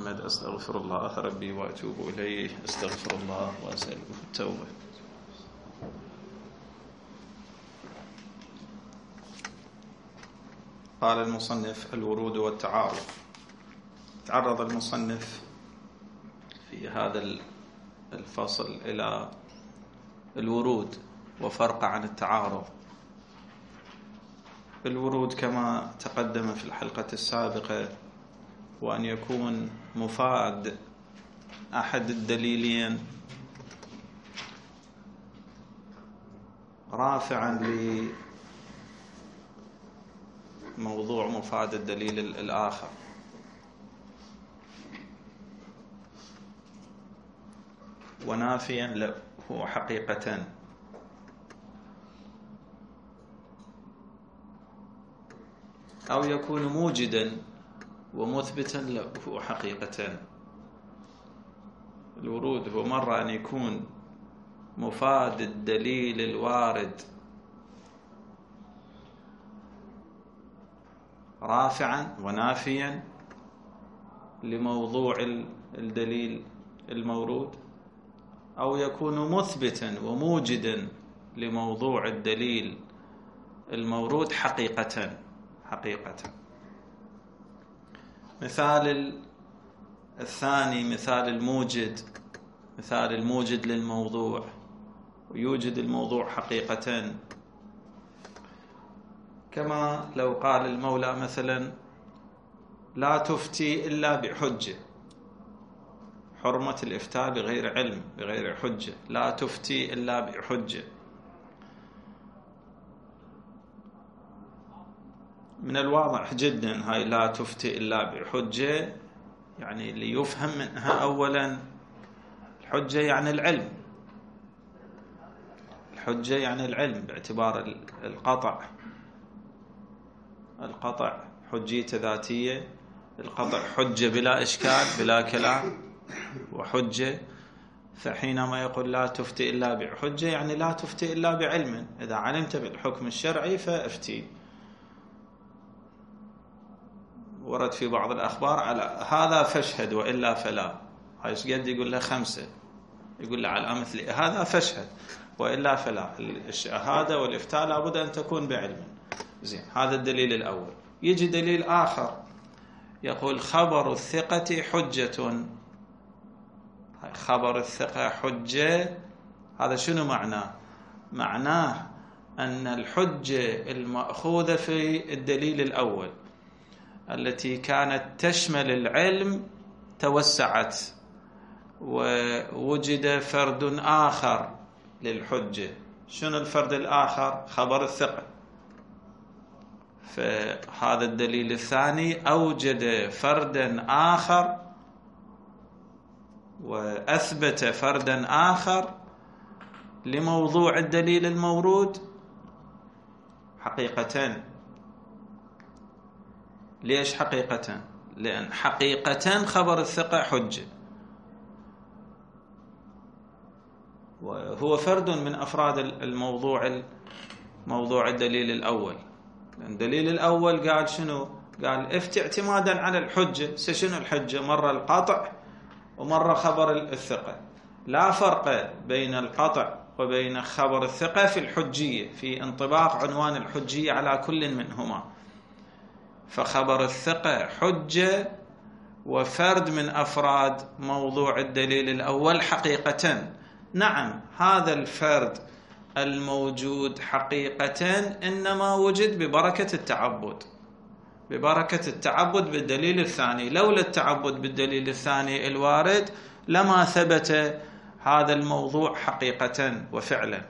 محمد. أستغفر الله ربي وأتوب إليه. أستغفر الله وأسأله التوبة. قال المصنف: الورود والتعارض. تعرض المصنف في هذا الفصل إلى الورود وفرق عن التعارض. الورود كما تقدم في الحلقة السابقة وأن يكون مفاد أحد الدليلين رافعا لموضوع مفاد الدليل الآخر، ونافيا له حقيقة، أو يكون موجدا ومثبتا له حقيقة. الورود هو مرة أن يكون مفاد الدليل الوارد رافعا ونافيا لموضوع الدليل المورود، أو يكون مثبتا وموجدا لموضوع الدليل المورود حقيقة. مثال الثاني مثال الموجد للموضوع، ويوجد الموضوع حقيقة، كما لو قال المولى مثلا: لا تفتي إلا بحجة، حرمة الإفتاء بغير علم بغير حجة، لا تفتي إلا بحجة. من الواضح جدا هاي لا تفتي إلا بحجة، يعني ليفهم منها أولا الحجة يعني العلم، الحجة يعني العلم باعتبار القطع حجية ذاتية، القطع حجة بلا إشكال بلا كلام وحجة. فحينما يقول لا تفتي إلا بحجة يعني لا تفتي إلا بعلم، إذا علمت بالحكم الشرعي فافتي. ورد في بعض الأخبار على هذا فاشهد وإلا فلا، هاي قد يقول له 5، يقول له على مثل هذا فاشهد وإلا فلا. الشهادة والإفتاء لابد أن تكون بعلم. زين، هذا الدليل الأول. يجي دليل آخر يقول: خبر الثقة حجة. خبر الثقة حجة، هذا شنو معناه؟ معناه أن الحجة المأخوذة في الدليل الأول التي كانت تشمل العلم توسعت ووجد فرد آخر للحجة. شنو الفرد الآخر؟ خبر الثقة. فهذا الدليل الثاني أوجد فردا آخر وأثبت فردا آخر لموضوع الدليل المورود حقيقة. ليش حقيقة؟ لأن حقيقة خبر الثقة حجة، وهو فرد من أفراد موضوع الدليل الأول. الدليل الأول قال شنو؟ قال افتي اعتمادا على الحجة. شنو الحجة؟ مرة القطع ومرة خبر الثقة. لا فرق بين القطع وبين خبر الثقة في الحجية، في انطباق عنوان الحجية على كل منهما. فخبر الثقة حجة وفرد من أفراد موضوع الدليل الأول حقيقة. نعم، هذا الفرد الموجود حقيقة إنما وجد ببركة التعبد بالدليل الثاني. لولا التعبد بالدليل الثاني الوارد لما ثبت هذا الموضوع حقيقة وفعلا.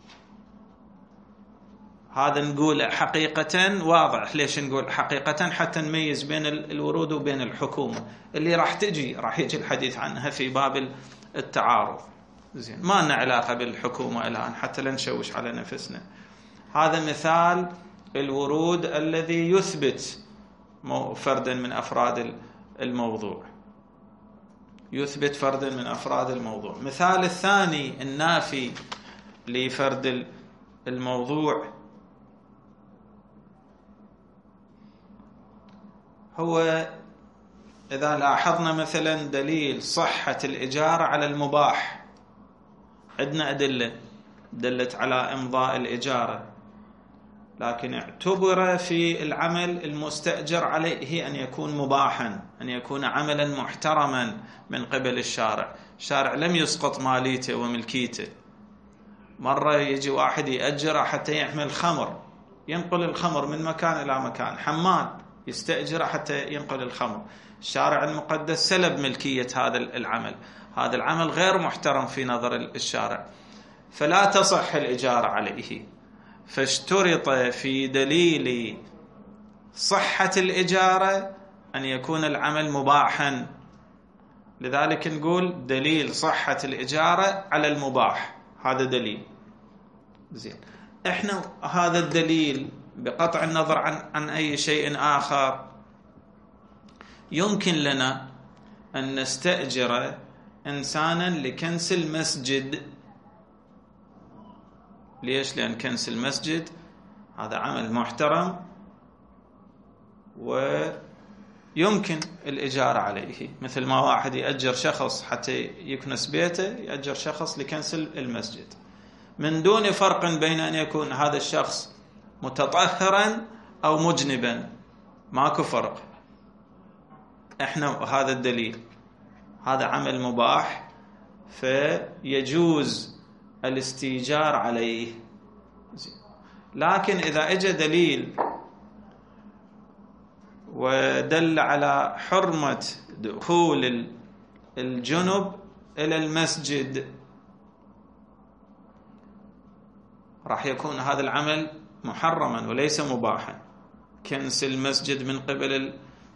هذا نقول حقيقة واضح. ليش نقول حقيقة؟ حتى نميز بين الورود وبين الحكومة اللي راح يجي الحديث عنها في باب التعارض. زين، ما لنا علاقة بالحكومة الآن حتى لا نشوش على نفسنا. هذا مثال الورود الذي يثبت فردا من أفراد الموضوع، يثبت فردا من أفراد الموضوع. مثال الثاني النافي لفرد الموضوع هو إذا لاحظنا مثلا دليل صحة الإجارة على المباح، عندنا أدلة دلت على إمضاء الإجارة، لكن اعتبر في العمل المستأجر عليه أن يكون مباحا، أن يكون عملا محترما من قبل الشارع. الشارع لم يسقط ماليته وملكيته. مرة يجي واحد يأجره حتى يحمل خمر، ينقل الخمر من مكان إلى مكان، حمال يستأجره حتى ينقل الخمر. الشارع المقدس سلب ملكية هذا العمل، هذا العمل غير محترم في نظر الشارع، فلا تصح الإجارة عليه. فاشترط في دليل صحة الإجارة أن يكون العمل مباحا، لذلك نقول دليل صحة الإجارة على المباح، هذا دليل. زين، احنا هذا الدليل بقطع النظر عن أي شيء آخر يمكن لنا أن نستأجر إنسانا لكنس المسجد. ليش؟ لأن كنس المسجد هذا عمل محترم ويمكن الإجارة عليه، مثل ما واحد يأجر شخص حتى يكنس بيته، يأجر شخص لكنس المسجد، من دون فرق بين أن يكون هذا الشخص متطهرا أو مجنبا، ماكو فرق. احنا هذا الدليل، هذا عمل مباح فيجوز الاستيجار عليه. لكن إذا اجى دليل ودل على حرمة دخول الجنب إلى المسجد، راح يكون هذا العمل محرما وليس مباحا. كنس المسجد من قبل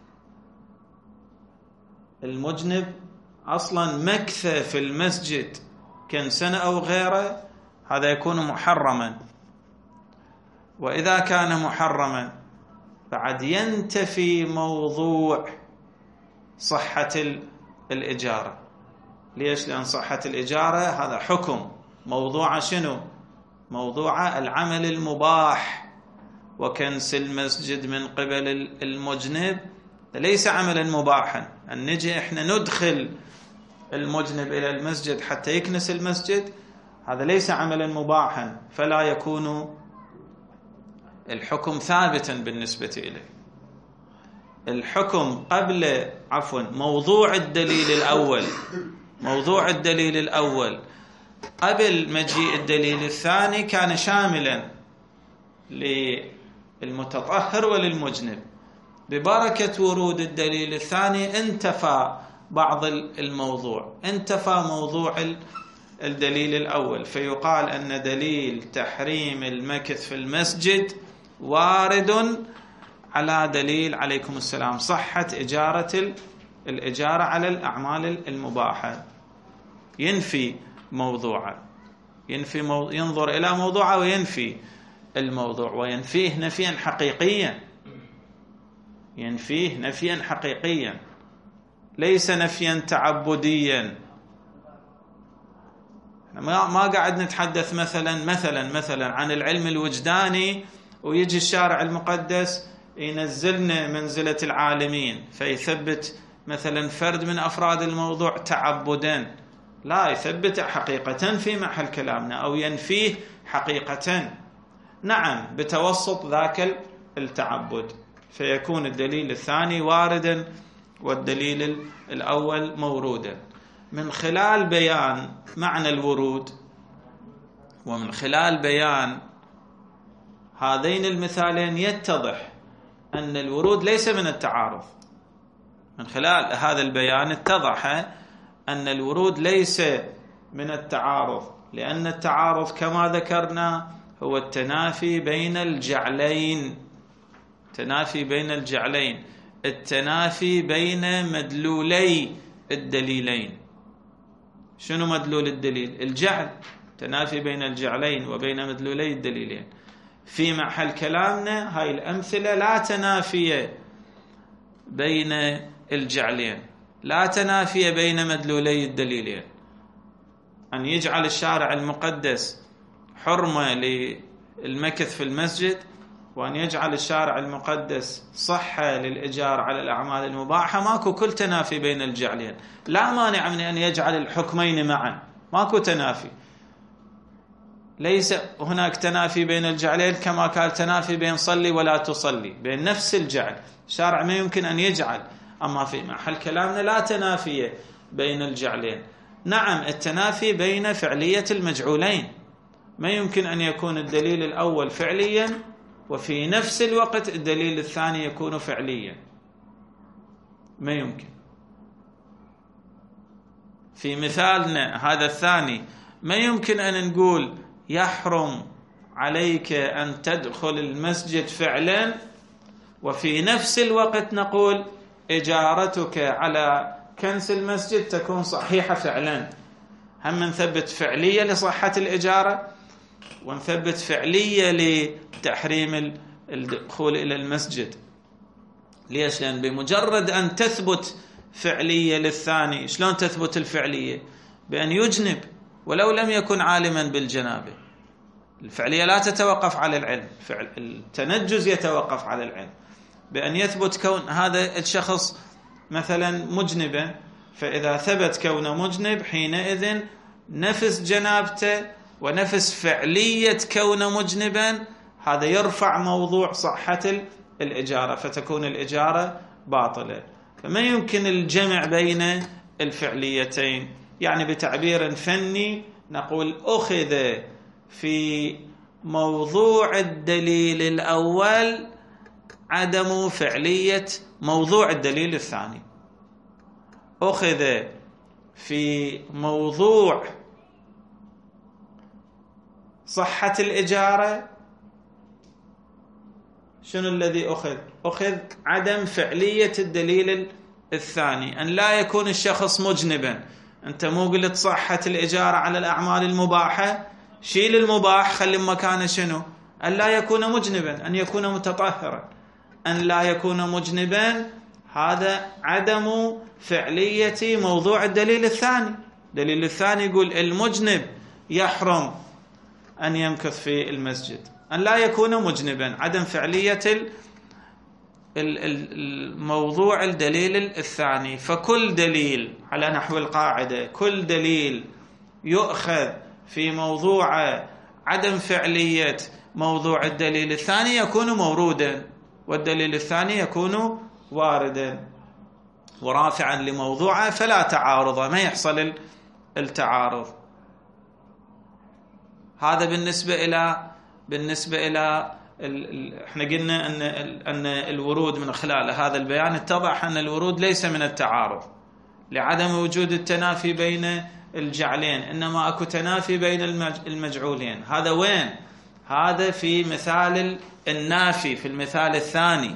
المجنب، أصلا مكثه في المسجد كنسا أو غيره، هذا يكون محرما. وإذا كان محرما بعد ينتفي موضوع صحة الإجارة. ليش؟ لأن صحة الإجارة هذا حكم، موضوع شنو؟ موضوع العمل المباح، وكنس المسجد من قبل المجنب ليس عملا مباحا. أن نجي إحنا ندخل المجنب إلى المسجد حتى يكنس المسجد، هذا ليس عملا مباحا، فلا يكون الحكم ثابتا بالنسبة إليه. الحكم قبل موضوع الدليل الأول، موضوع الدليل الأول قبل مجيء الدليل الثاني كان شاملا للمتطهر وللمجنب. ببركة ورود الدليل الثاني انتفى بعض الموضوع، انتفى موضوع الدليل الأول، فيقال أن دليل تحريم المكث في المسجد وارد على دليل عليكم السلام صحة الإجارة على الأعمال المباحة. ينفي موضوعه، ينظر إلى موضوعه وينفي الموضوع، وينفيه نفيا حقيقيا، ينفيه نفيا حقيقيا ليس نفيا تعبديا. ما قاعد نتحدث مثلا عن العلم الوجداني ويجي الشارع المقدس ينزلنا منزلة العالمين فيثبت مثلا فرد من أفراد الموضوع تعبدا، لا، يثبت حقيقة في محل كلامنا أو ينفيه حقيقة، نعم، بتوسط ذاك التعبد، فيكون الدليل الثاني واردا والدليل الأول مورودا. من خلال بيان معنى الورود ومن خلال بيان هذين المثالين يتضح أن الورود ليس من التعارض. من خلال هذا البيان اتضح أن الورود ليس من التعارض، لأن التعارض كما ذكرنا هو التنافي بين الجعلين، التنافي بين الجعلين، التنافي بين مدلولي الدليلين. شنو مدلول الدليل؟ الجعل، تنافي بين الجعلين وبين مدلولي الدليلين. في محل كلامنا هاي الأمثلة لا تنافي بين الجعلين، لا تنافي بين مدلولي الدليلين. أن يجعل الشارع المقدس حرمة للمكث في المسجد وأن يجعل الشارع المقدس صحة للإجارة على الأعمال المباحة، ماكو كل تنافي بين الجعلين. لا مانع من أن يجعل الحكمين معا، ماكو تنافي. ليس هناك تنافي بين الجعلين كما قال تنافي بين صلي ولا تصلي، بين نفس الجعل الشارع ما يمكن أن يجعل. أما في محل كلامنا لا تنافي بين الجعلين. نعم التنافي بين فعلية المجعولين، ما يمكن أن يكون الدليل الأول فعليا وفي نفس الوقت الدليل الثاني يكون فعليا، ما يمكن. في مثالنا هذا الثاني ما يمكن أن نقول يحرم عليك أن تدخل المسجد فعلا وفي نفس الوقت نقول إجارتك على كنس المسجد تكون صحيحة فعلا. هم نثبت فعلية لصحة الإجارة ونثبت فعلية لتحريم الدخول إلى المسجد. ليش؟ لأن بمجرد أن تثبت فعلية للثاني، شلون تثبت الفعلية؟ بأن يجنب ولو لم يكن عالما بالجنابة. الفعلية لا تتوقف على العلم، التنجز يتوقف على العلم. بأن يثبت كون هذا الشخص مثلا مجنبا، فإذا ثبت كونه مجنب حينئذ نفس جنابته ونفس فعلية كونه مجنبا هذا يرفع موضوع صحة الإجارة، فتكون الإجارة باطلة. فما يمكن الجمع بين الفعليتين. يعني بتعبير فني نقول أخذ في موضوع الدليل الأول عدم فعلية موضوع الدليل الثاني، أخذ في موضوع صحة الإجارة. شنو الذي أخذ عدم فعلية الدليل الثاني، أن لا يكون الشخص مجنبا. أنت مو قلت صحة الإجارة على الأعمال المباحة، شيل المباح خلي مكانه شنو؟ أن لا يكون مجنبا، أن يكون متطهرا. أن لا يكون مجنبا هذا عدم فعلية موضوع الدليل الثاني. الدليل الثاني يقول المجنب يحرم أن يمكث في المسجد، أن لا يكون مجنبا، عدم فعلية الموضوع الدليل الثاني. فكل دليل على نحو القاعدة، كل دليل يؤخذ في موضوع عدم فعلية موضوع الدليل الثاني يكون مورودا، والدليل الثاني يكون واردا ورافعا لموضوعه، فلا تعارض، ما يحصل التعارض. هذا بالنسبة إلى احنا قلنا أن الورود من خلال هذا البيان اتضح أن الورود ليس من التعارض لعدم وجود التنافي بين الجعلين، إنما أكو تنافي بين المجعولين. هذا وين؟ هذا في مثال النافي، في المثال الثاني.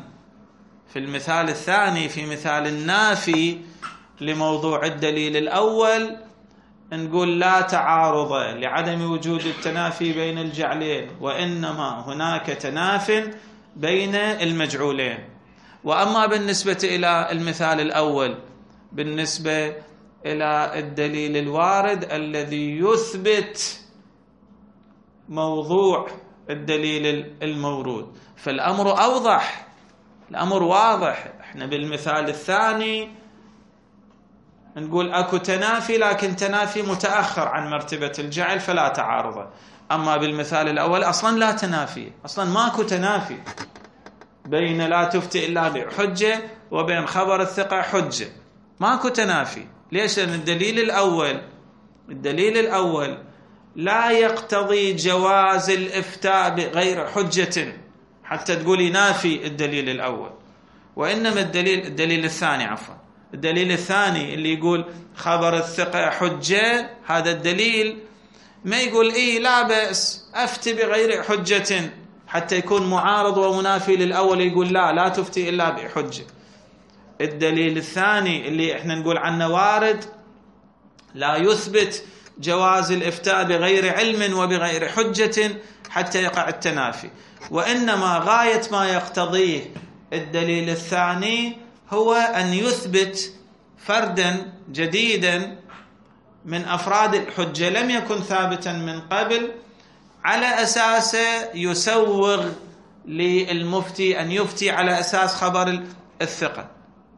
في مثال النافي لموضوع الدليل الأول نقول لا تعارض لعدم وجود التنافي بين الجعلين، وإنما هناك تناف بين المجعولين. وأما بالنسبة إلى المثال الأول، بالنسبة إلى الدليل الوارد الذي يثبت موضوع الدليل المورود، فالأمر أوضح، الأمر واضح. احنا بالمثال الثاني نقول أكو تنافي، لكن تنافي متأخر عن مرتبة الجعل فلا تعارض. أما بالمثال الأول أصلا لا تنافي، أصلا ماكو تنافي بين لا تفتي إلا بحجة وبين خبر الثقة حجة، ماكو تنافي. ليش؟ لأن الدليل الأول لا يقتضي جواز الإفتاء بغير حجة حتى تقولي نافي الدليل الأول، وإنما الدليل الثاني اللي يقول خبر الثقة حجة، هذا الدليل ما يقول لا بأس أفتي بغير حجة حتى يكون معارض ومنافي للأول يقول لا تفتي إلا بحجة. الدليل الثاني اللي احنا نقول عنه وارد لا يثبت جواز الإفتاء بغير علم وبغير حجة حتى يقع التنافي، وإنما غاية ما يقتضيه الدليل الثاني هو أن يثبت فردا جديدا من أفراد الحجة لم يكن ثابتا من قبل، على أساسه يسوغ للمفتي أن يفتي على أساس خبر الثقة.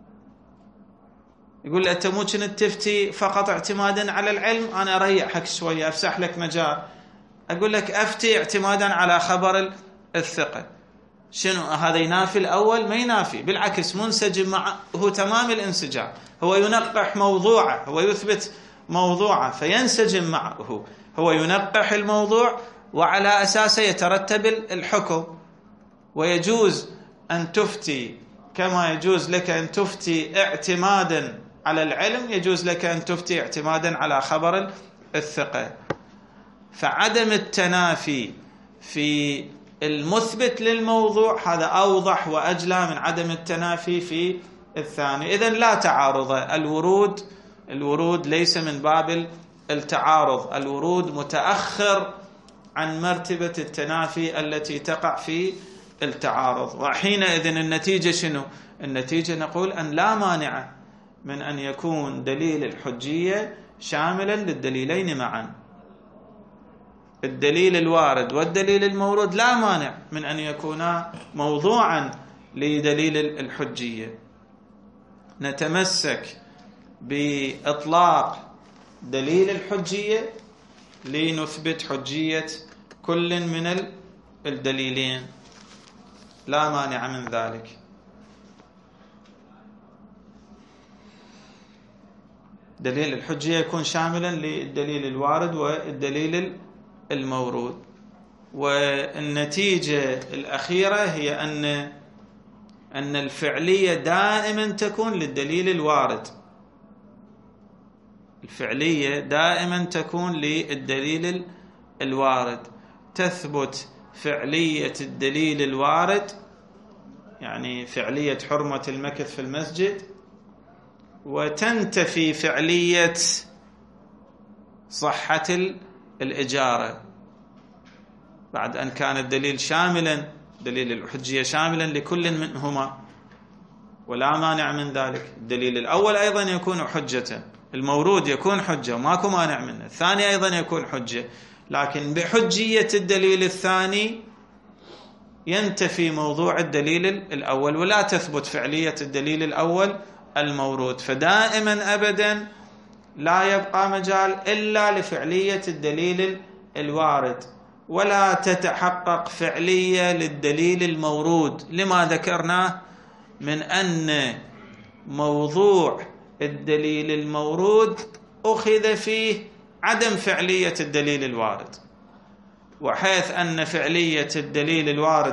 يقول له أنت مو كنت تفتي فقط اعتمادا على العلم، أنا أريحك شوية أفسح لك مجال، أقول لك أفتي اعتمادا على خبر الثقة. شنو هذا؟ ينافي الأول؟ ما ينافي، بالعكس منسجم معه، هو تمام الانسجام، هو ينقح موضوعه، هو يثبت موضوعه فينسجم معه، هو ينقح الموضوع وعلى أساسه يترتب الحكم. ويجوز أن تفتي كما يجوز لك أن تفتي اعتمادا على العلم، يجوز لك أن تفتي اعتمادا على خبر الثقة. فعدم التنافي في المثبت للموضوع هذا أوضح وأجلى من عدم التنافي في الثاني. إذن لا تعارض. الورود ليس من باب التعارض، الورود متأخر عن مرتبة التنافي التي تقع في التعارض. وحينئذ النتيجة شنو؟ النتيجة نقول أن لا مانع من أن يكون دليل الحجية شاملا للدليلين معا. الدليل الوارد والدليل المورود لا مانع من أن يكونا موضوعا لدليل الحجية. نتمسك بإطلاق دليل الحجية لنثبت حجية كل من الدليلين، لا مانع من ذلك. دليل الحجية يكون شاملا للدليل الوارد والدليل المورود. والنتيجة الأخيرة هي أن الفعلية دائما تكون للدليل الوارد، الفعلية دائما تكون للدليل الوارد. تثبت فعلية الدليل الوارد، يعني فعلية حرمة المكث في المسجد، وتنتفي فعلية صحة الإجارة بعد أن كان الدليل شاملا، دليل الحجية شاملا لكل منهما، ولا مانع من ذلك. الدليل الأول أيضا يكون حجة، المورود يكون حجة وماكو مانع منه، الثاني أيضا يكون حجة، لكن بحجية الدليل الثاني ينتفي موضوع الدليل الأول ولا تثبت فعلية الدليل الأول المورود. فدائما أبدا لا يبقى مجال إلا لفعلية الدليل الوارد، ولا تتحقق فعلية للدليل المورود لما ذكرناه من أن موضوع الدليل المورود أخذ فيه عدم فعلية الدليل الوارد، وحيث أن فعلية الدليل الوارد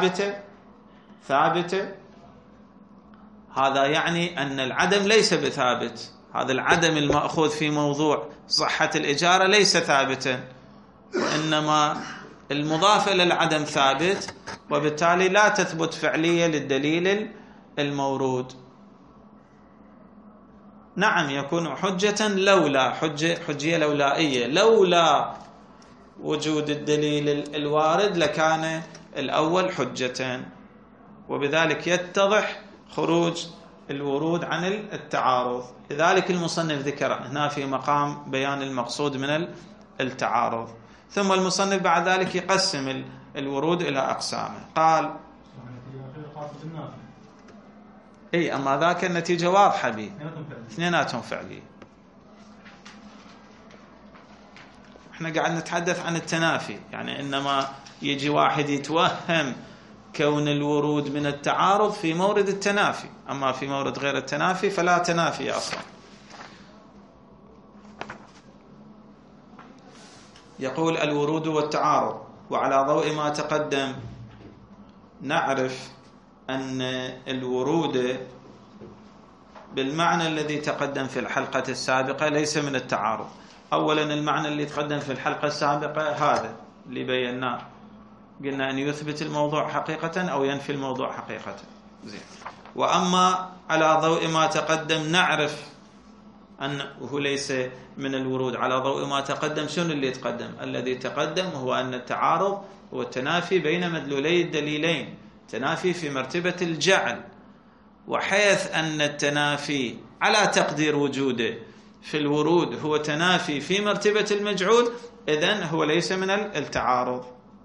ثابتة هذا يعني أن العدم ليس بثابت. هذا العدم المأخوذ في موضوع صحة الإجارة ليس ثابتا، وإنما المضاف إلى العدم ثابت، وبالتالي لا تثبت فعلية للدليل المورود. نعم يكون حجة لولا حجية لولائية، لولا وجود الدليل الوارد لكان الأول حجة، وبذلك يتضح خروج الورود عن التعارض. لذلك المصنف ذكر هنا في مقام بيان المقصود من التعارض. ثم المصنف بعد ذلك يقسم الورود إلى أقسامه. قال اي اما ذاك النتيجة واضحة به، اثنيناتهم فعلية. احنا قاعد نتحدث عن التنافي، يعني انما يجي واحد يتوهم كون الورود من التعارض في مورد التنافي، اما في مورد غير التنافي فلا تنافي اصلا. يقول الورود والتعارض. وعلى ضوء ما تقدم نعرف أن الورود بالمعنى الذي تقدم في الحلقة السابقة ليس من التعارض. أولا المعنى اللي تقدم في الحلقة السابقة هذا اللي بيناه، قلنا أن يثبت الموضوع حقيقة أو ينفي الموضوع حقيقة. زين. وأما على ضوء ما تقدم نعرف أنه ليس من الورود. على ضوء ما تقدم شنو اللي تقدم؟ الذي تقدم هو أن التعارض هو التنافي بين مدلولي الدليلين، تنافي في مرتبة الجعل، وحيث أن التنافي على تقدير وجوده في الورود هو تنافي في مرتبة المجعول، إذن هو ليس من التعارض.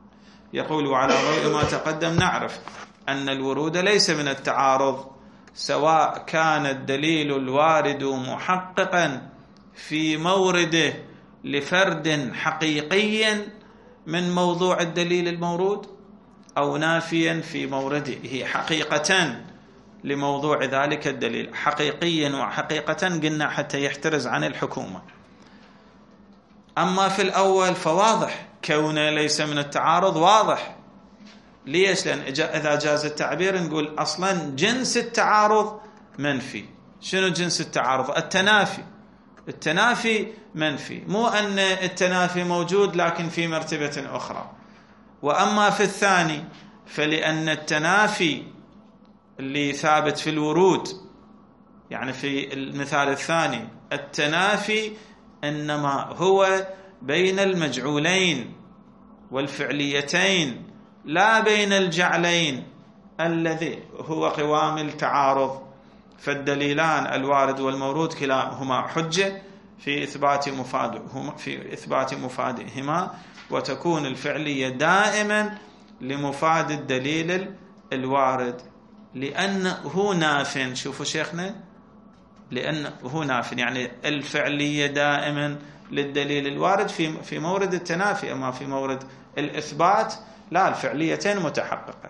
يقول وعلى ضوء ما تقدم نعرف أن الورود ليس من التعارض، سواء كان الدليل الوارد محققا في مورده لفرد حقيقي من موضوع الدليل المورود، أو نافيا في مورده حقيقة لموضوع ذلك الدليل. حقيقيا وحقيقة قلنا حتى يحترز عن الحكومة. أما في الأول فواضح كونه ليس من التعارض، واضح. ليش؟ لأن إذا جاز التعبير نقول أصلا جنس التعارض منفي. شنو جنس التعارض؟ التنافي. التنافي منفي، مو أن التنافي موجود لكن في مرتبة أخرى. وأما في الثاني فلأن التنافي اللي ثابت في الورود، يعني في المثال الثاني التنافي إنما هو بين المجعولين والفعليتين، لا بين الجعلين الذي هو قوام التعارض. فالدليلان الوارد والمورود كلاهما حجة في إثبات مفادهما، وتكون الفعلية دائما لمفاد الدليل الوارد لأنه ناف. شوفوا شيخنا، لأنه ناف، يعني الفعلية دائما للدليل الوارد في مورد التنافي. أما في مورد الإثبات لا، الفعليتين متحققة،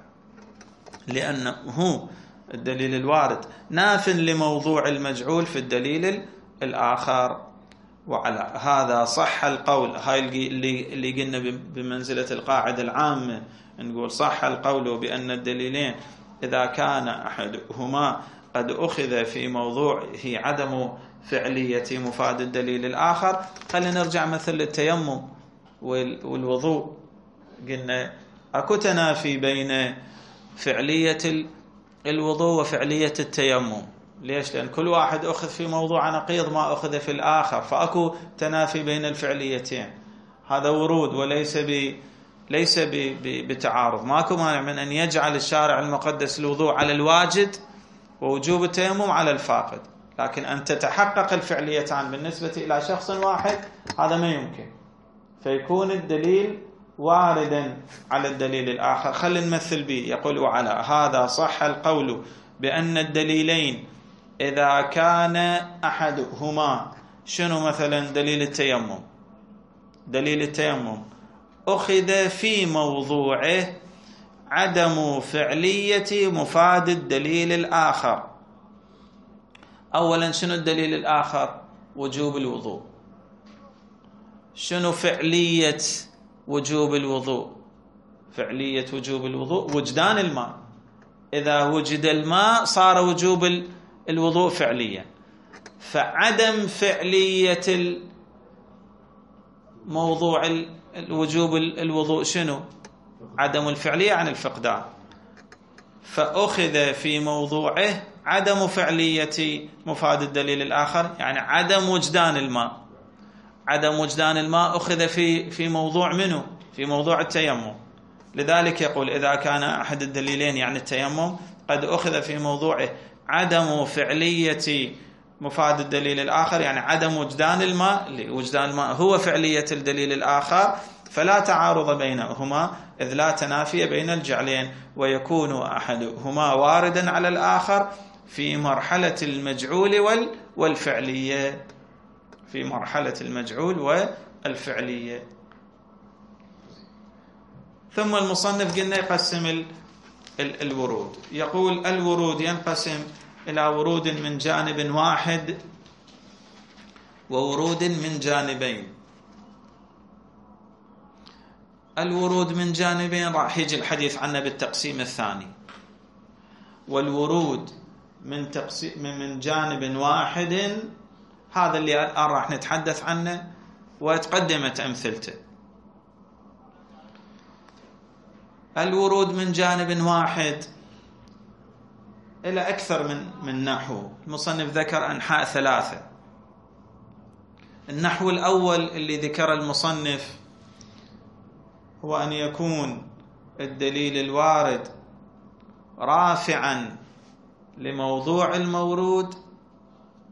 لأنه الدليل الوارد ناف لموضوع المجعول في الدليل الآخر. وعلى هذا صح القول، هاي اللي قلنا بمنزلة القاعدة العامة، نقول صح القول بأن الدليلين إذا كان أحدهما قد أخذ في موضوعه عدم فعلية مفاد الدليل الآخر. خلينا نرجع مثل التيمم والوضوء، قلنا أكو تنافي بين فعلية الوضوء وفعلية التيمم. ليش؟ لأن كل واحد أخذ في موضوع نقيض ما أخذ في الآخر، فأكو تنافي بين الفعليتين. هذا ورود ليس بتعارض. ماكو مانع من أن يجعل الشارع المقدس الوضوء على الواجد ووجوب التيمم على الفاقد، لكن أن تتحقق الفعليتان بالنسبة إلى شخص واحد هذا ما يمكن، فيكون الدليل واردا على الدليل الآخر. خلينا نمثل به. يقول وعلى هذا صح القول بأن الدليلين إذا كان أحدهما، شنو مثلا دليل التيمم؟ دليل التيمم أخذ في موضوعه عدم فعلية مفاد الدليل الآخر. أولا شنو الدليل الآخر؟ وجوب الوضوء. شنو فعلية وجوب الوضوء؟ فعلية وجوب الوضوء وجدان الماء. إذا وجد الماء صار وجوب الوضوء فعليا. فعدم فعلية موضوع الوجوب الوضوء شنو؟ عدم الفعلية عن الفقدان. فأخذ في موضوعه عدم فعلية مفاد الدليل الآخر، يعني عدم وجدان الماء. عدم وجدان الماء أخذ في موضوع منه؟ في موضوع التيمم. لذلك يقول إذا كان أحد الدليلين يعني التيمم قد أخذ في موضوعه عدم فعلية مفاد الدليل الآخر، يعني عدم وجدان الماء. وجدان الماء هو فعلية الدليل الآخر، فلا تعارض بينهما إذ لا تنافي بين الجعلين، ويكون أحدهما واردا على الآخر في مرحلة المجعول والفعلية. في مرحلة المجعول والفعلية. ثم المصنف قلنا يقسم الورود. يقول الورود ينقسم إلى ورود من جانب واحد وورود من جانبين. الورود من جانبين راح يجي الحديث عنه بالتقسيم الثاني، والورود من جانب واحد هذا اللي راح نتحدث عنه وتقدمت أمثلته. الورود من جانب واحد إلى أكثر من نحو. المصنف ذكر أنحاء ثلاثة. النحو الأول اللي ذكر المصنف هو أن يكون الدليل الوارد رافعا لموضوع المورود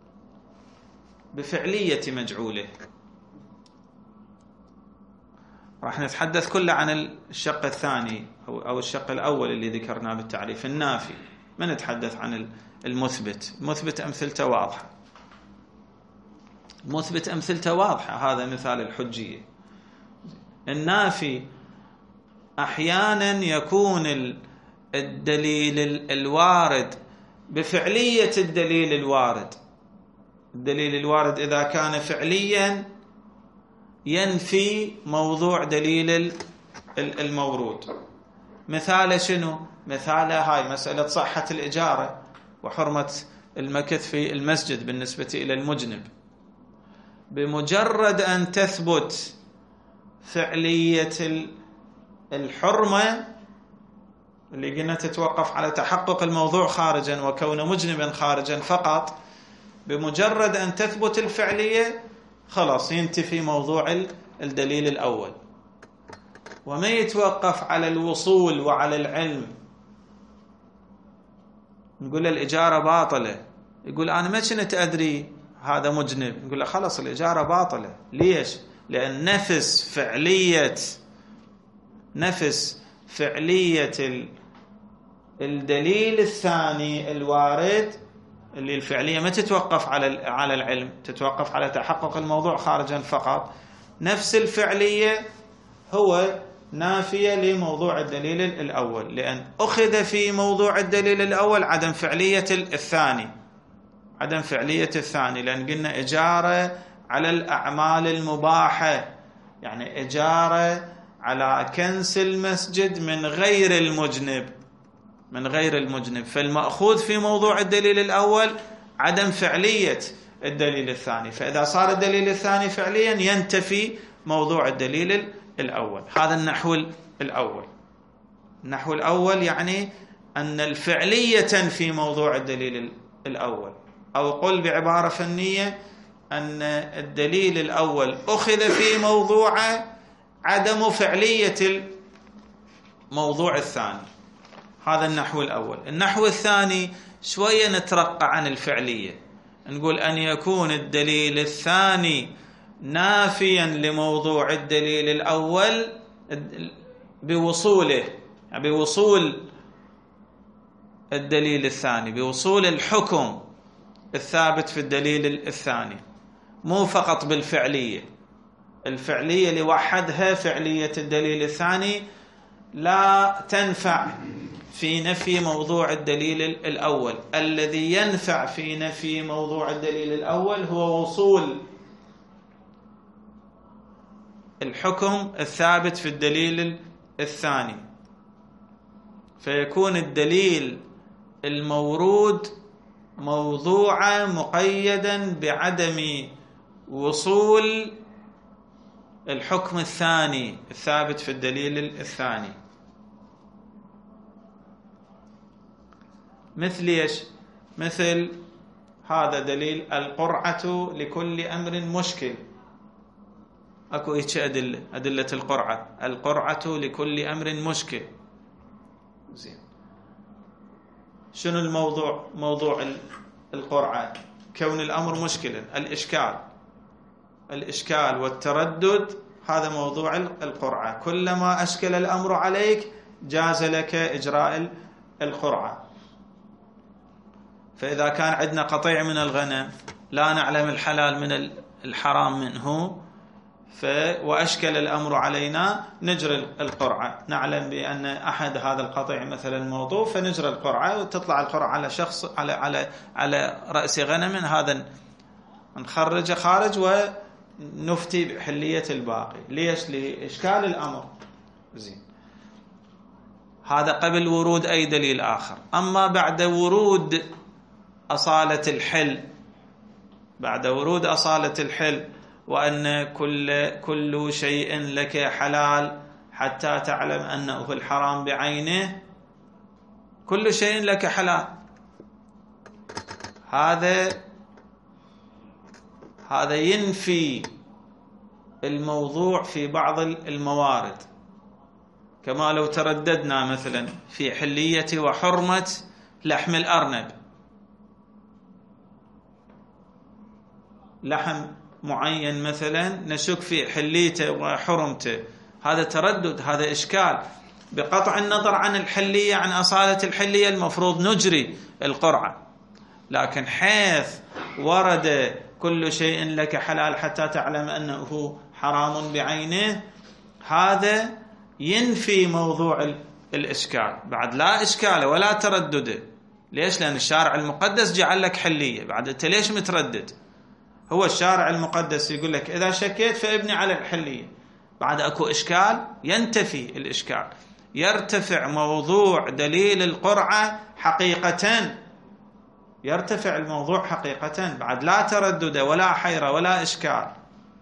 بفعلية مجعوله، راح نتحدث كله عن الشق الثاني أو الشق الأول اللي ذكرناه بالتعريف النافي، ما نتحدث عن المثبت. المثبت أمثلته واضحة، المثبت أمثلته واضحة، هذا مثال الحجية. النافي أحيانا يكون الدليل الوارد بفعلية الدليل الوارد. الدليل الوارد إذا كان فعليا ينفي موضوع دليل المورود. مثاله شنو؟ مثاله هاي مسألة صحة الإجارة وحرمة المكث في المسجد بالنسبة إلى المجنب. بمجرد أن تثبت فعلية الحرمة اللي قلنا تتوقف على تحقق الموضوع خارجا وكون مجنبا خارجا فقط، بمجرد أن تثبت الفعلية خلاص ينتفي موضوع الدليل الأول. وما يتوقف على الوصول وعلى العلم. نقول له الإجارة باطلة، يقول أنا ما كنت أدري هذا مجنب، نقول له خلاص الإجارة باطلة. ليش؟ لأن نفس فعلية الدليل الثاني الوارد، اللي الفعلية ما تتوقف على العلم، تتوقف على تحقق الموضوع خارجا فقط. نفس الفعلية هو نافية لموضوع الدليل الأول، لأن أخذ في موضوع الدليل الأول عدم فعلية الثاني، لأن قلنا إجارة على الأعمال المباحة، يعني إجارة على كنس المسجد من غير المجنب، فالمأخوذ في موضوع الدليل الأول عدم فعلية الدليل الثاني، فإذا صار الدليل الثاني فعليا ينتفي موضوع الدليل الأول. هذا النحو الأول يعني أن الفعلية تنفي موضوع الدليل الأول، أو قل بعبارة فنية أن الدليل الأول أخذ في موضوعه عدم فعلية الموضوع الثاني. هذا النحو الأول. النحو الثاني شوية نترقى عن الفعلية، نقول أن يكون الدليل الثاني نافيا لموضوع الدليل الأول بوصوله، يعني بوصول الدليل الثاني، بوصول الحكم الثابت في الدليل الثاني، مو فقط بالفعلية. الفعلية لوحدها فعلية الدليل الثاني لا تنفع في نفي موضوع الدليل الأول. الذي ينفع في نفي موضوع الدليل الأول هو وصول الحكم الثابت في الدليل الثاني، فيكون الدليل المورود موضوعا مقيدا بعدم وصول الحكم الثاني الثابت في الدليل الثاني. مثل ايش؟ مثل هذا دليل القرعة لكل أمر مشكل. اكو ايش أدلة القرعة لكل أمر مشكل. زين، شنو الموضوع؟ موضوع القرعة كون الأمر مشكلا، الإشكال والتردد، هذا موضوع القرعة. كلما أشكل الأمر عليك جاز لك إجراء القرعة. فإذا كان عندنا قطيع من الغنم لا نعلم الحلال من الحرام منه وأشكل الأمر علينا، نجري القرعة. نعلم بأن أحد هذا القطيع مثلا موضوع، فنجري القرعة وتطلع القرعة على شخص على رأس غنم، هذا نخرجه خارج ونفتي بحلية الباقي. ليش؟ لإشكال الأمر. زين، هذا قبل ورود أي دليل آخر. أما بعد ورود أصالة الحل، وأن كل شيء لك حلال حتى تعلم أنه الحرام بعينه، كل شيء لك حلال، هذا ينفي الموضوع في بعض الموارد. كما لو ترددنا مثلا في حلية وحرمة لحم الأرنب، لحم معين مثلا نشك في حليته وحرمته هذا تردد، هذا إشكال. بقطع النظر عن الحلية، عن أصالة الحلية، المفروض نجري القرعة، لكن حيث ورد كل شيء لك حلال حتى تعلم أنه حرام بعينه، هذا ينفي موضوع الإشكال. بعد لا إشكال ولا تردد. ليش؟ لأن الشارع المقدس جعل لك حلية، بعد أنت ليش متردد؟ هو الشارع المقدس يقول لك إذا شكيت فابني على الحلية، بعد أكو إشكال ينتفي الإشكال، يرتفع موضوع دليل القرعة حقيقة، يرتفع الموضوع حقيقة، بعد لا تردد ولا حيرة ولا إشكال.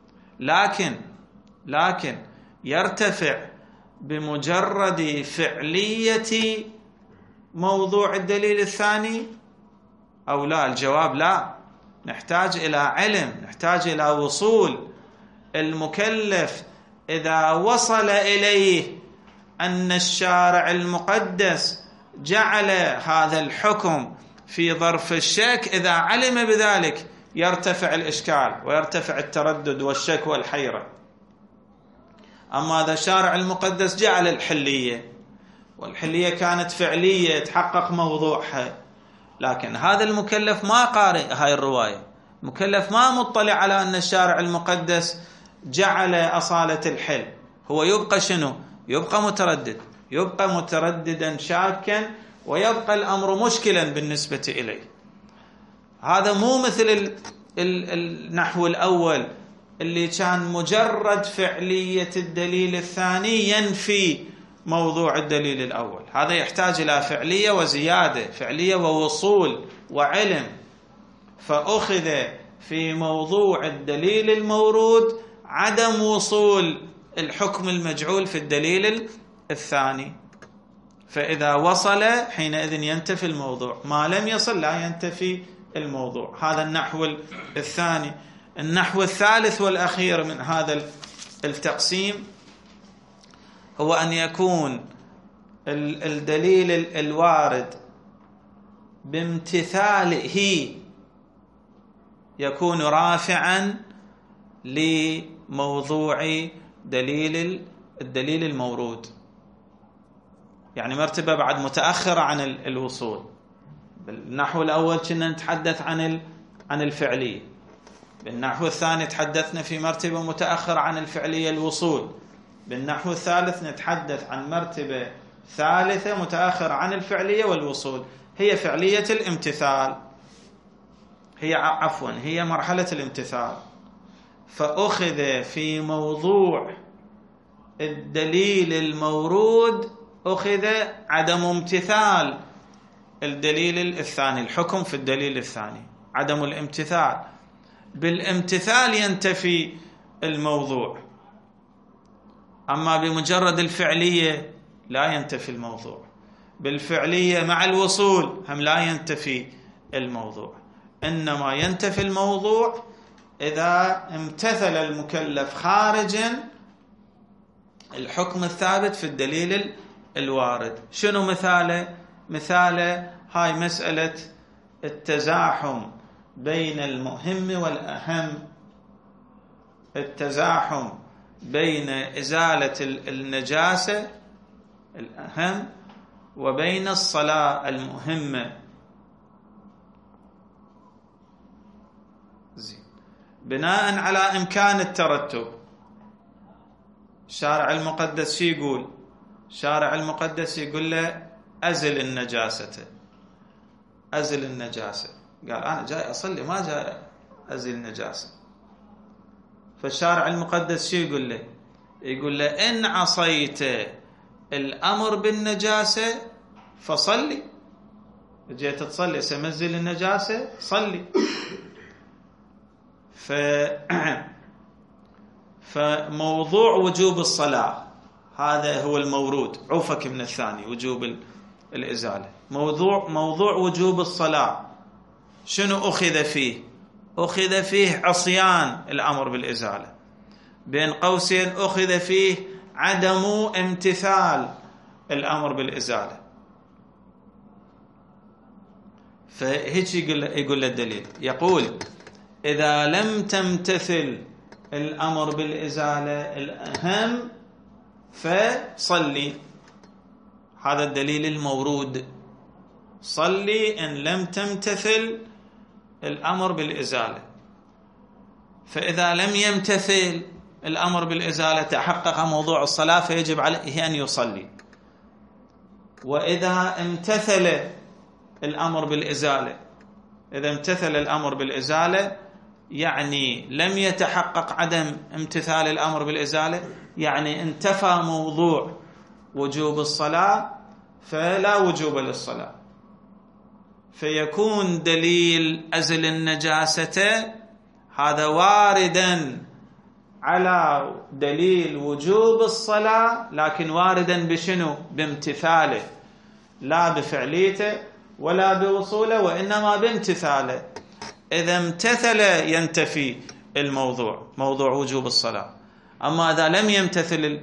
لكن يرتفع بمجرد فعلية موضوع الدليل الثاني أو لا؟ الجواب لا. نحتاج إلى علم، نحتاج إلى وصول. المكلف إذا وصل إليه أن الشارع المقدس جعل هذا الحكم في ظرف الشك، إذا علم بذلك يرتفع الإشكال ويرتفع التردد والشك والحيرة. أما إذا الشارع المقدس جعل الحلية، والحلية كانت فعلية تحقق موضوعها، لكن هذا المكلف ما قارئ هاي الرواية، مكلف ما مطلع على أن الشارع المقدس جعل أصالة الحل، هو يبقى شنو؟ يبقى متردد، يبقى مترددا شاكا، ويبقى الأمر مشكلا بالنسبة إليه. هذا مو مثل النحو الأول اللي كان مجرد فعلية الدليل الثاني ينفي موضوع الدليل الأول. هذا يحتاج إلى فعلية وزيادة، فعلية ووصول وعلم. فأخذ في موضوع الدليل المورود عدم وصول الحكم المجعول في الدليل الثاني، فإذا وصل حينئذ ينتفي الموضوع، ما لم يصل لا ينتفي الموضوع. هذا النحو الثاني. النحو الثالث والأخير من هذا التقسيم هو أن يكون الدليل الوارد بامتثاله يكون رافعا لموضوع الدليل المورود، يعني مرتبة بعد متأخرة عن الوصول. بالنحو الأول كنا نتحدث عن الفعلية، بالنحو الثاني تحدثنا في مرتبة متأخرة عن الفعلية الوصول، بالنحو الثالث نتحدث عن مرتبة ثالثة متأخرة عن الفعلية والوصول، هي فعلية الامتثال، هي مرحلة الامتثال. فأخذ في موضوع الدليل المورود أخذ عدم امتثال الدليل الثاني، الحكم في الدليل الثاني عدم الامتثال. بالامتثال ينتفي الموضوع، أما بمجرد الفعلية لا ينتفي الموضوع. بالفعلية مع الوصول هم لا ينتفي الموضوع، إنما ينتفي الموضوع إذا امتثل المكلف خارجا الحكم الثابت في الدليل الوارد. شنو مثاله؟ مثاله هاي مسألة التزاحم بين المهم والأهم، التزاحم بين إزالة النجاسة الأهم وبين الصلاة المهمة. بناء على إمكان الترتب، الشارع المقدس شو يقول؟ الشارع المقدس يقول له أزل النجاسة، أزل النجاسة. قال أنا جاي أصلي ما جاي أزل النجاسة. فالشارع المقدس شو يقول له؟ يقول له إن عصيت الأمر بالنجاسة فصلي، جيت تصلي سمزل النجاسة صلي. فموضوع وجوب الصلاة هذا هو المورود، عوفك من الثاني وجوب الإزالة. موضوع وجوب الصلاة شنو أخذ فيه؟ أخذ فيه عصيان الأمر بالإزالة، بين قوسين أخذ فيه عدم امتثال الأمر بالإزالة. فهيك يقول الدليل، يقول إذا لم تمتثل الأمر بالإزالة الأهم فصلي. هذا الدليل المورود. صلي إن لم تمتثل الأمر بالإزالة. فإذا لم يمتثل الأمر بالإزالة تحقق موضوع الصلاة فيجب عليه أن يصلي. وإذا امتثل الأمر بالإزالة، إذا امتثل الأمر بالإزالة يعني لم يتحقق عدم امتثال الأمر بالإزالة، يعني انتفى موضوع وجوب الصلاة فلا وجوب للصلاة، فيكون دليل أزل النجاسة هذا واردا على دليل وجوب الصلاة، لكن واردا بشنو؟ بامتثاله، لا بفعليته ولا بوصوله، وإنما بامتثاله. إذا امتثل ينتفي الموضوع، موضوع وجوب الصلاة. أما إذا لم يمتثل،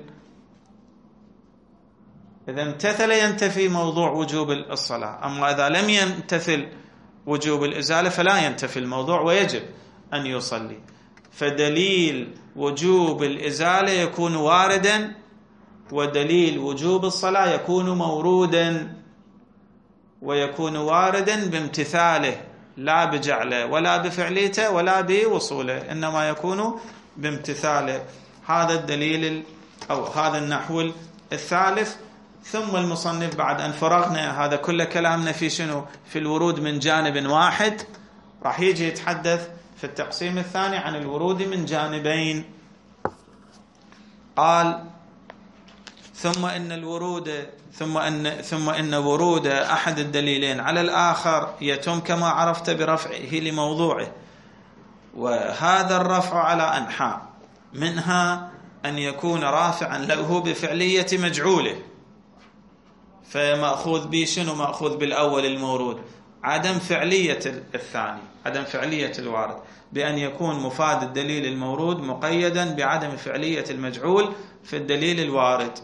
إذا امتثل ينتفي موضوع وجوب الصلاة. أما إذا لم يمتثل وجوب الإزالة فلا ينتفي الموضوع ويجب أن يصلي. فدليل وجوب الإزالة يكون واردا، ودليل وجوب الصلاة يكون مورودا، ويكون واردا بامتثاله لا بجعله ولا بفعليته ولا بوصوله، إنما يكون بامتثاله. هذا الدليل أو هذا النحو الثالث. ثم المصنف بعد أن فرغنا هذا كل كلامنا في شنو؟ في الورود من جانب واحد، راح يجي يتحدث في التقسيم الثاني عن الورود من جانبين. قال ثم إن ورود أحد الدليلين على الآخر يتم كما عرفت برفعه لموضوعه، وهذا الرفع على أنحاء، منها أن يكون رافعا له بفعلية مجعوله، فمأخوذ به شنو؟ مأخوذ بالأول المورود، عدم فعلية الثاني، عدم فعلية الوارد، بأن يكون مفاد الدليل المورود مقيدا بعدم فعلية المجعول في الدليل الوارد.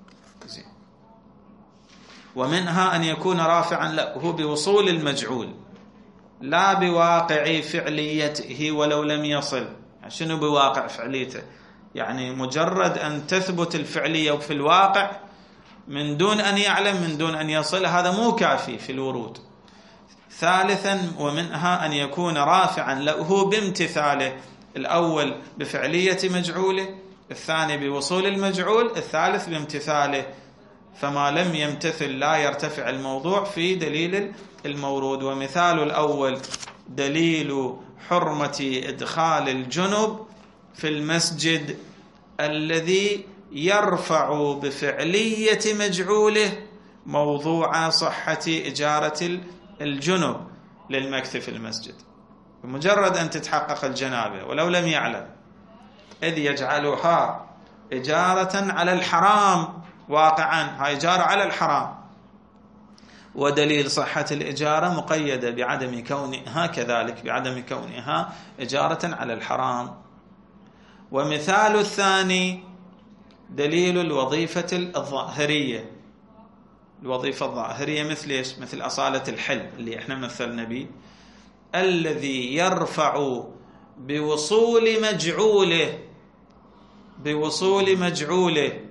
ومنها أن يكون رافعا له بوصول المجعول لا بواقع فعليته ولو لم يصل. شنو بواقع فعليته؟ يعني مجرد أن تثبت الفعلية في الواقع من دون أن يعلم، من دون أن يصل، هذا مو كافي في الورود. ثالثا ومنها أن يكون رافعا له بامتثاله، الأول بفعلية مجعوله، الثاني بوصول المجعول، الثالث بامتثاله. فما لم يمتثل لا يرتفع الموضوع في دليل المورود. ومثال الأول دليل حرمة إدخال الجنب في المسجد الذي يرفع بفعلية مجعوله موضوع صحة إجارة الجنب للمكث في المسجد، بمجرد أن تتحقق الجنابة ولو لم يعلم، إذ يجعلها إجارة على الحرام واقعا، هاي إجارة على الحرام، ودليل صحة الإجارة مقيدة بعدم كونها كذلك، بعدم كونها إجارة على الحرام. ومثال الثاني دليل الوظيفة الظاهرية. الوظيفة الظاهرية مثل إيش؟ مثل أصالة الحل اللي إحنا مثلنا به، الذي يرفع بوصول مجعوله، بوصول مجعوله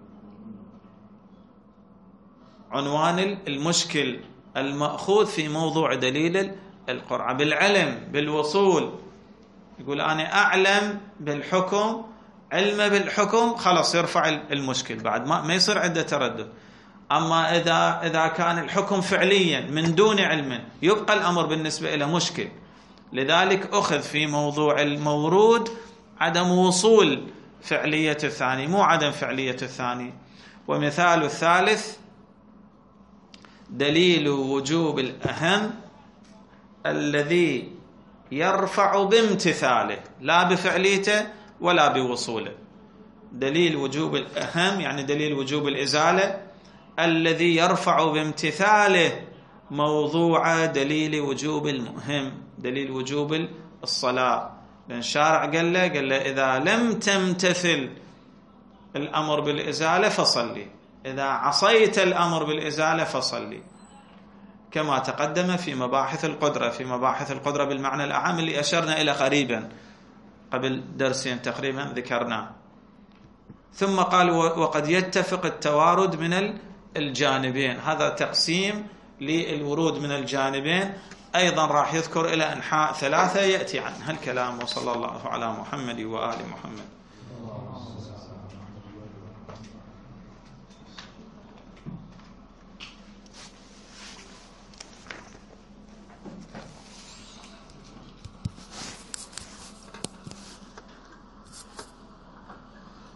عنوان المشكل المأخوذ في موضوع دليل القرعة، بالعلم بالوصول. يقول أنا أعلم بالحكم، علم بالحكم، خلاص يرفع المشكل، بعد ما يصير عنده تردد. أما إذا كان الحكم فعليا من دون علم يبقى الأمر بالنسبة إلى مشكل. لذلك أخذ في موضوع المورود عدم وصول فعلية الثاني، مو عدم فعلية الثاني. ومثال الثالث دليل وجوب الأهم الذي يرفع بامتثاله لا بفعليته ولا بوصوله. دليل وجوب الأهم يعني دليل وجوب الإزالة الذي يرفع بامتثاله موضوع دليل وجوب المهم، دليل وجوب الصلاة. لأن الشارع قال له إذا لم تمتثل الأمر بالإزالة فصلي، إذا عصيت الأمر بالإزالة فصلي، كما تقدم في مباحث القدرة، في مباحث القدرة بالمعنى الأعم اللي أشرنا إلى قريبا قبل درسين تقريبا ذكرناه. ثم قال وقد يتفق التوارد من الجانبين. هذا تقسيم للورود من الجانبين. أيضا راح يذكر إلى أنحاء 3 يأتي عنها الكلام. وصلى الله على محمد وآل محمد.